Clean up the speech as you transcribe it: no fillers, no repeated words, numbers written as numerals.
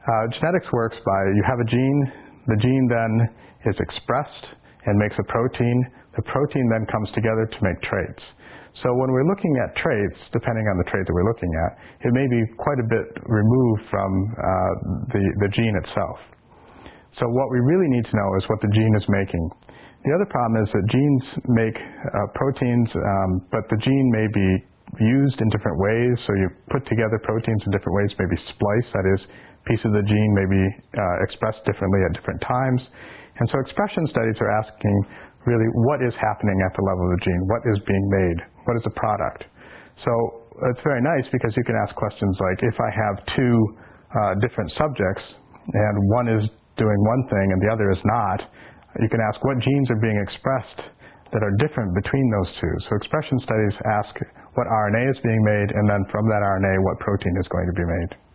Genetics works by, you have a gene, the gene then is expressed and makes a protein. The protein then comes together to make traits. So when we're looking at traits, depending on the trait that we're looking at, it may be quite a bit removed from the gene itself. So what we really need to know is what the gene is making. The other problem is that genes make proteins, but the gene may be used in different ways. So you put together proteins in different ways, maybe spliced, that is, pieces of the gene may be expressed differently at different times. And so expression studies are asking really what is happening at the level of the gene, what is being made, what is the product. So it's very nice because you can ask questions like, if I have two different subjects and one is doing one thing and the other is not, you can ask what genes are being expressed that are different between those two. So expression studies ask what RNA is being made, and then from that RNA what protein is going to be made.